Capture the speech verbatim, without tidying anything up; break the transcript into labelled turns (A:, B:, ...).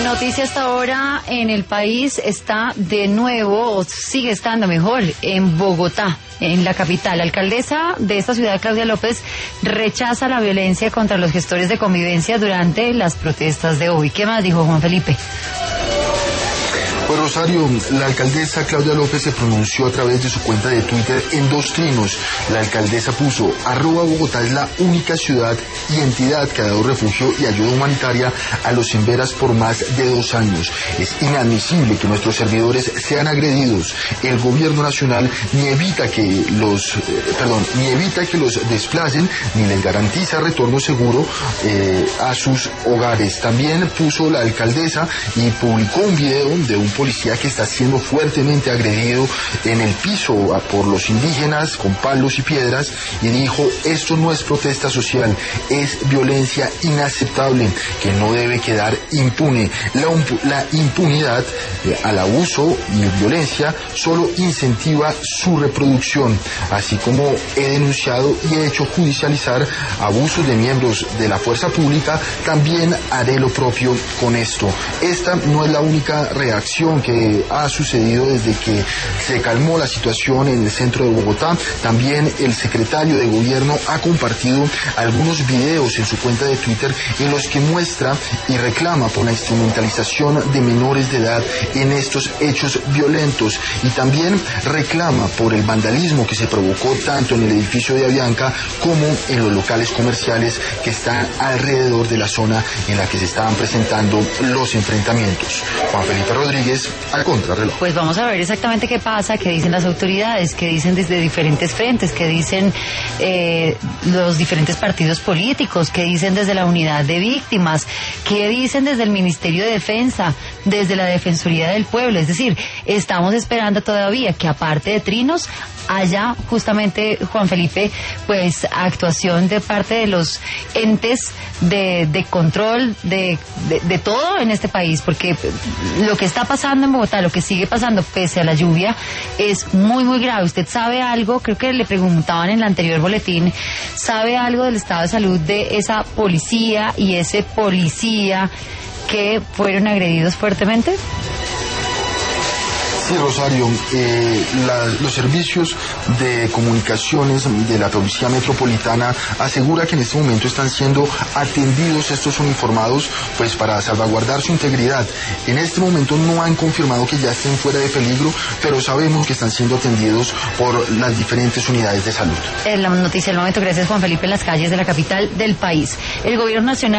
A: Noticia hasta ahora en el país está de nuevo, o sigue estando mejor, en Bogotá, en la capital. La alcaldesa de esta ciudad, Claudia López, rechaza la violencia contra los gestores de convivencia durante las protestas de hoy. ¿Qué más dijo Juan Felipe?
B: Pues Rosario, la alcaldesa Claudia López se pronunció a través de su cuenta de Twitter en dos trinos. La alcaldesa puso, arroba Bogotá es la única ciudad y entidad que ha dado refugio y ayuda humanitaria a los sin veras por más de dos años. Es inadmisible que nuestros servidores sean agredidos. El gobierno nacional ni evita que los, eh, perdón, ni evita que los desplacen, ni les garantiza retorno seguro eh, a sus hogares. También puso la alcaldesa y publicó un video de un policía que está siendo fuertemente agredido en el piso por los indígenas con palos y piedras, y dijo, esto no es protesta social, es violencia inaceptable que no debe quedar impune. La, la impunidad eh, al abuso y violencia solo incentiva su reproducción, así como he denunciado y he hecho judicializar abusos de miembros de la fuerza pública, también haré lo propio con esto. Esta no es la única reacción que ha sucedido desde que se calmó la situación en el centro de Bogotá. También el secretario de gobierno ha compartido algunos videos en su cuenta de Twitter en los que muestra y reclama por la instrumentalización de menores de edad en estos hechos violentos, y también reclama por el vandalismo que se provocó tanto en el edificio de Avianca como en los locales comerciales que están alrededor de la zona en la que se estaban presentando los enfrentamientos. Juan Felipe Rodríguez, al contrarreloj.
A: Pues vamos a ver exactamente qué pasa, qué dicen las autoridades, qué dicen desde diferentes frentes, qué dicen eh, los diferentes partidos políticos, qué dicen desde la unidad de víctimas, qué dicen desde el Ministerio de Defensa, desde la Defensoría del Pueblo. Es decir, estamos esperando todavía que, aparte de trinos, haya justamente, Juan Felipe, pues actuación de parte de los entes de, de control de, de, de todo en este país, porque lo que está pasando en Bogotá, lo que sigue pasando pese a la lluvia, es muy muy grave. ¿Usted sabe algo? Creo que le preguntaban en el anterior boletín, ¿sabe algo del estado de salud de esa policía y ese policía que fueron agredidos fuertemente?
B: Sí, Rosario, eh, la, los servicios de comunicaciones de la Policía Metropolitana asegura que en este momento están siendo atendidos estos uniformados pues para salvaguardar su integridad. En este momento no han confirmado que ya estén fuera de peligro, pero sabemos que están siendo atendidos por las diferentes unidades de salud.
A: Es la noticia del momento. Gracias, Juan Felipe. En las calles de la capital del país, el gobierno nacional